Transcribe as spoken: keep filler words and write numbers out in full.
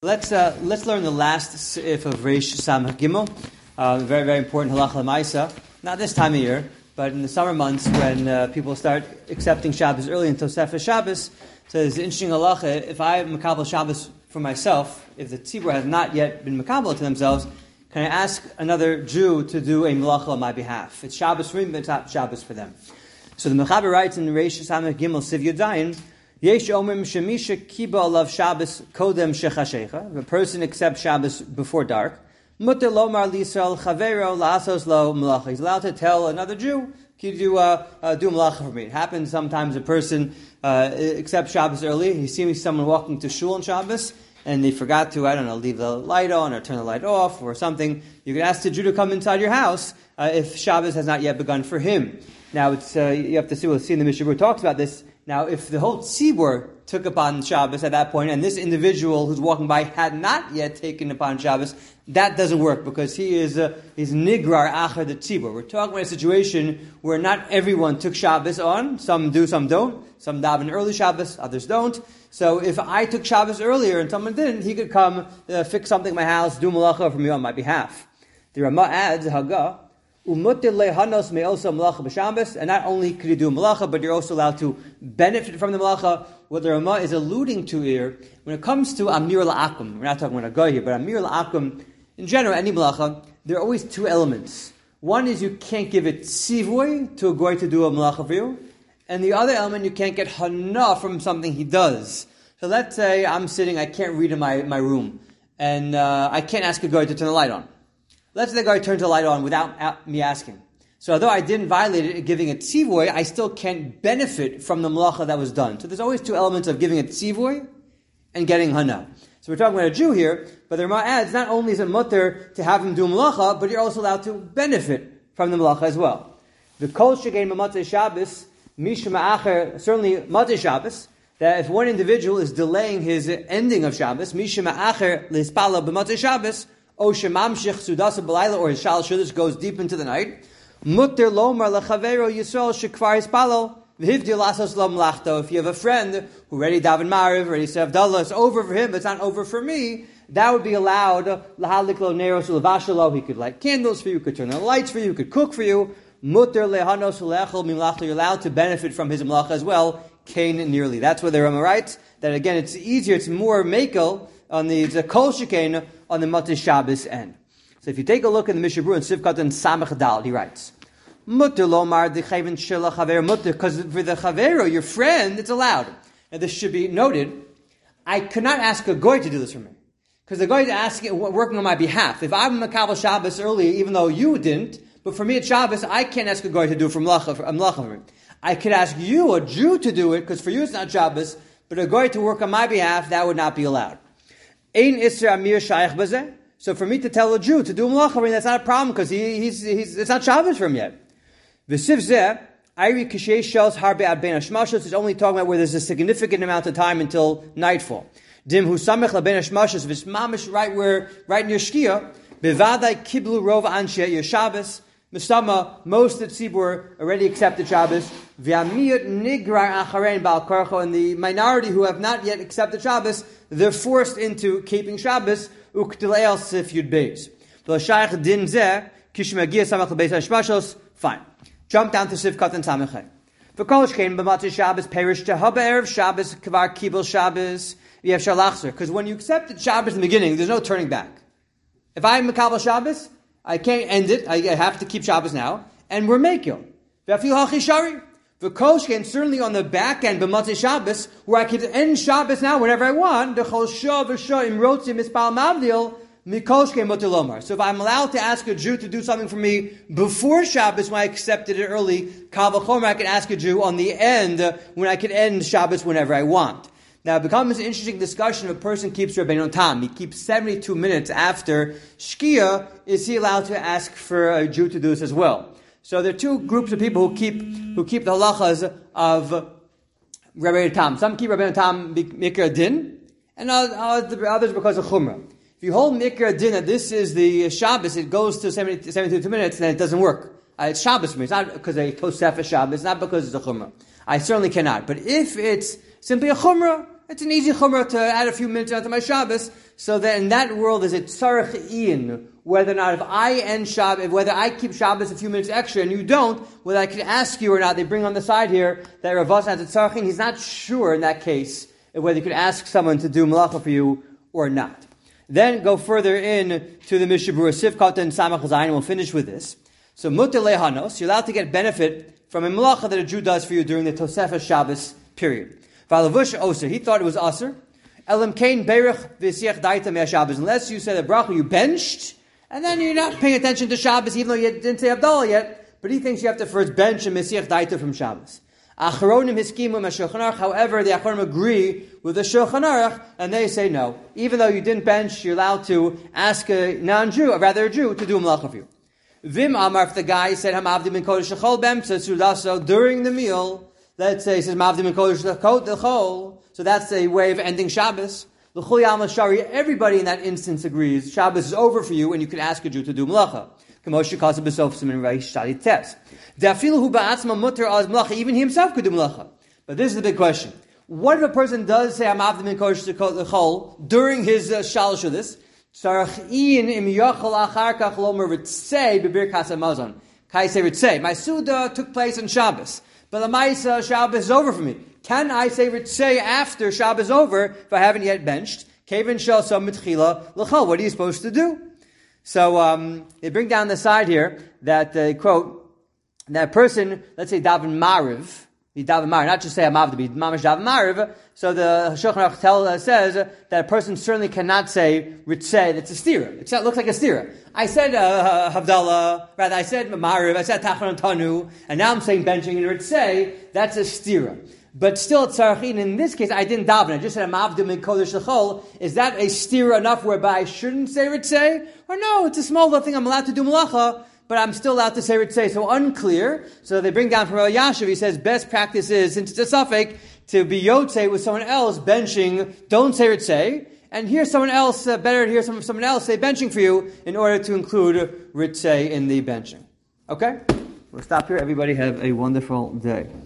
Let's uh, let's learn the last sif of Reish Samach Gimel. Uh, very very important halacha l'maisa. Not this time of year, but in the summer months when uh, people start accepting Shabbos early in Tosefes Shabbos. So it's an interesting halacha. If I makabel Shabbos for myself, if the tzibur has not yet been makabel to themselves, can I ask another Jew to do a melacha on my behalf? It's Shabbos for me, but it's not Shabbos for them. So the Mechaber writes in Reish Samach Gimel Siv Yudayin, Yesh Omrim Shemisha Kiba Alav Shabbos Kodem Shechashecha. If a person accepts Shabbos before dark, Mutter Lomar Lisrael Chavero La'asos Lo Melacha. He's allowed to tell another Jew, can you do, uh, uh, do melacha for me? It happens sometimes a person uh, accepts Shabbos early, he sees someone walking to shul on Shabbos, and they forgot to, I don't know, leave the light on or turn the light off or something. You can ask the Jew to come inside your house uh, if Shabbos has not yet begun for him. Now, it's uh, you have to see, we'll see in the Mishnah Berurah talks about this. Now, if the whole tzibur took upon Shabbos at that point, and this individual who's walking by had not yet taken upon Shabbos, that doesn't work because he is uh, is nigrar achar the tzibur. We're talking about a situation where not everyone took Shabbos on. Some do, some don't. Some daven early Shabbos, others don't. So if I took Shabbos earlier and someone didn't, he could come uh, fix something in my house, do malacha for me on my behalf. The Rama adds, Haga, and not only could you do malacha, but you're also allowed to benefit from the malacha. What the Rama is alluding to here, when it comes to Amir La'akum, we're not talking about a guy here, but Amir La'akum, in general, any malacha, there are always two elements. One is you can't give it tzivui to a guy to do a malacha for you, and the other element, you can't get hana from something he does. So let's say I'm sitting, I can't read in my, my room, and uh, I can't ask a guy to turn the light on. Let's say the guy turns the light on without me asking. So although I didn't violate it, giving it tzivoy, I still can't benefit from the malacha that was done. So there's always two elements of giving it tzivoy and getting hana. So we're talking about a Jew here, but the Rama adds, not only is it mutter to have him do malacha, but you're also allowed to benefit from the malacha as well. The kol shegein b'matzei Shabbos, misha ma'acher, certainly matzei Shabbos, that if one individual is delaying his ending of Shabbos, misha ma'acher lispala b'matzei Shabbos, or shemamshich sudasa b'layla, or his shal shudish goes deep into the night, mutter lomar lechavero yisrael shekvar hispalo v'hivdi lasos lo mlachto. If you have a friend who already daven mariv, already said avdallah, it's over for him, but it's not over for me, that would be allowed. Lahalik lo neros ulevashalo. He could light candles for you, could turn on lights for you, could cook for you. Mutter lehanos ulechol mimlachto. You're allowed to benefit from his mlacha as well. Kain nearly. That's where the Rama writes that again. It's easier. It's more makel on the the kol shekain on the Matzei Shabbos end. So if you take a look at the Mishnah Berurah in Sivkat and Samach Dal, he writes, Mutter lomar d'chayvin shela chaver mutter, because for the chavero, your friend, it's allowed. And this should be noted, I could not ask a goy to do this for me. Because the goy is asking, working on my behalf. If I'm makabel Shabbos early, even though you didn't, but for me at Shabbos, I can't ask a goy to do for melacha for me. I could ask you, a Jew, to do it, because for you it's not Shabbos, but a goy to work on my behalf, that would not be allowed. Ein isra amir shayach bazeh. So for me to tell a Jew to do melacha, I mean, that's not a problem because he, he's, he's, it's not Shabbos for him yet. V'siv zeh, ayri k'shei shels harbe ad ben hashmashos is only talking about where there's a significant amount of time until nightfall. Dim hu samech la ben hashmashos v'smamish right where, right near Shkia, bevadai kiblu rov anshe your Shabbos, Misama, most of the tzibur already accepted Shabbos. V'amiyut nigrar acharein bal karcho, and the minority who have not yet accepted Shabbos, they're forced into keeping Shabbos. Uktilel sif yud beis. V'lashaych din zeh kishmagia samach lebeis hashmashos. Fine. Jump down to Sivkat and Samachay. V'kol shkein b'matzei Shabbos perish tehaba erev Shabbos kvar kibel Shabbos v'yev shalachzer. Because when you accepted Shabbos in the beginning, there's no turning back. If I'm makabel Shabbos, I can't end it. I have to keep Shabbos now. And we're mekil. V'afil hachishari. V'kol shkein, certainly on the back end, b'matzei Shabbos, where I could end Shabbos now whenever I want, d'chol shah v'shah im rotzim mispal mavdil, mikol shkein muter lomar. So if I'm allowed to ask a Jew to do something for me before Shabbos when I accepted it early, kal v'chomer, I can ask a Jew on the end, uh, when I can end Shabbos whenever I want. Now, it becomes an interesting discussion if a person keeps Rabbeinu Tam. He keeps seventy-two minutes after Shkia. Is he allowed to ask for a Jew to do this as well? So there are two groups of people who keep who keep the halachas of Rabbeinu Tam. Some keep Rabbeinu Tam mikra din, and others because of chumrah. If you hold mikra din that this is the Shabbos, it goes to seventy, seventy-two minutes, then it doesn't work. Uh, it's Shabbos for me. It's not because I tosefes Shabbos. It's not because it's a chumrah. I certainly cannot. But if it's simply a chumrah, it's an easy chumrah to add a few minutes onto my Shabbos, So that in that world, is it tzarech in whether or not if I end Shabbos, whether I keep Shabbos a few minutes extra and you don't, whether I can ask you or not. They bring on the side here that Rav Wasser has a tzarech in. He's not sure in that case whether you could ask someone to do malacha for you or not. Then go further in to the Mishnah Berurah Sifkat and Samach Zayin, and we'll finish with this. So muter lehanos, you're allowed to get benefit from a malacha that a Jew does for you during the Tosefah Shabbos period. Valavush oser, he thought it was aser. Elam kain berich v'siach daita me Shabbos, unless you said a bracha, you benched, and then you're not paying attention to Shabbos, even though you didn't say Havdalah yet, but he thinks you have to first bench and mesiach daita from Shabbos. Achronim hiskimu meshulchan aruch. However, the Achronim agree with the Shulchan Aruch, and they say no. Even though you didn't bench, you're allowed to ask a non-Jew, or rather a Jew, to do a malacha for you. Vim Amar, if the guy said Hamavdi min kodesh l'chol b'emtza sudaso during the meal, let's say he says Hamavdi min kodesh l'chol, so that's a way of ending Shabbos. L'chol yalma shari, everybody in that instance agrees Shabbos is over for you, and you can ask a Jew to do malacha. K'moshe kasa b'sof siman reish shali tes. Even he himself could do malacha. But this is the big question. What if a person does say Hamavdi min kodesh l'chol during his uh, shalosh of this? My Suda took place on Shabbos, but the Maisa Shabbos is over for me. Can I say Ritzei after Shabbos is over if I haven't yet benched? What are you supposed to do? So um, they bring down the side here that they quote that person, let's say Davin Mariv, he daven Mariv, not just say Hamavdi, but Mamash daven Mariv. So the Shulchan Aruch tell, uh, says that a person certainly cannot say Ritzeh, that's a stira. It looks like a stira. I said uh, Havdalah, rather I said Mariv, I said Tachron Tanu, and now I'm saying benching in Ritzeh, that's a stira. But still at Tzarachin, in this case, I didn't daven, I just said Hamavdi min kodesh l'chol. Is that a stira enough whereby I shouldn't say Ritzeh? Or no, it's a small little thing, I'm allowed to do malacha, but I'm still allowed to say Ritzeh. So unclear. So they bring down from Elyashiv, he says best practice is, since it's a suffix, to be Yotzei with someone else benching, don't say Ritzeh, and hear someone else, uh, better to hear some, someone else say benching for you in order to include Ritzeh in the benching. Okay? We'll stop here. Everybody have a wonderful day.